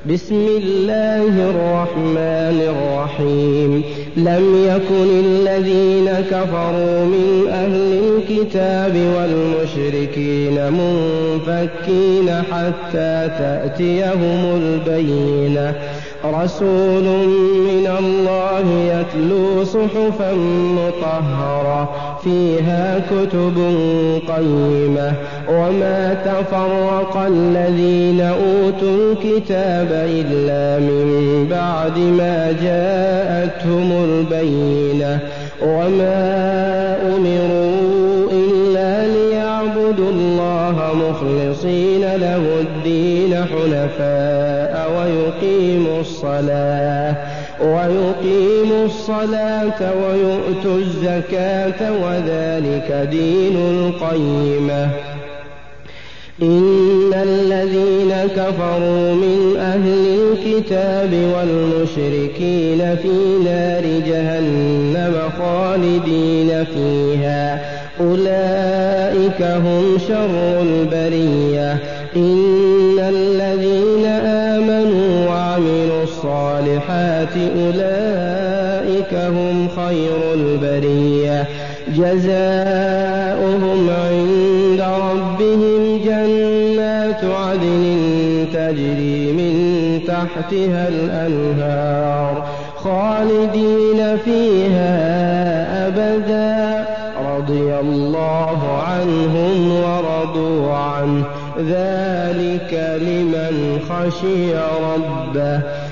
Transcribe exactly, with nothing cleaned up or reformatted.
بسم الله الرحمن الرحيم لم يكن الذين كفروا من أهل الكتاب والمشركين منفكين حتى تأتيهم البينة رسول من الله يتلو صحفا مطهرة فيها كتب قيمة وما تفرق الذين أوتوا الكتاب إلا من بعد ما جاءتهم البينة وما أمروا إلا ليعبدوا الله مخلصين له الدين حنفاء ويقيموا الصلاة ويقيموا الصلاة ويؤتوا الزكاة وذلك دين القيمة إن الذين كفروا من أهل الكتاب والمشركين في نار جهنم خالدين فيها أولئك هم شر البرية إن الذين آمنوا وعملوا الصالحات أولئك هم خير البرية جزاؤهم عند ربهم جنات عدن تجري من تحتها الأنهار خالدين فيها أبدا رضي الله عنهم ورضوا عنه ذلك لمن خشي ربه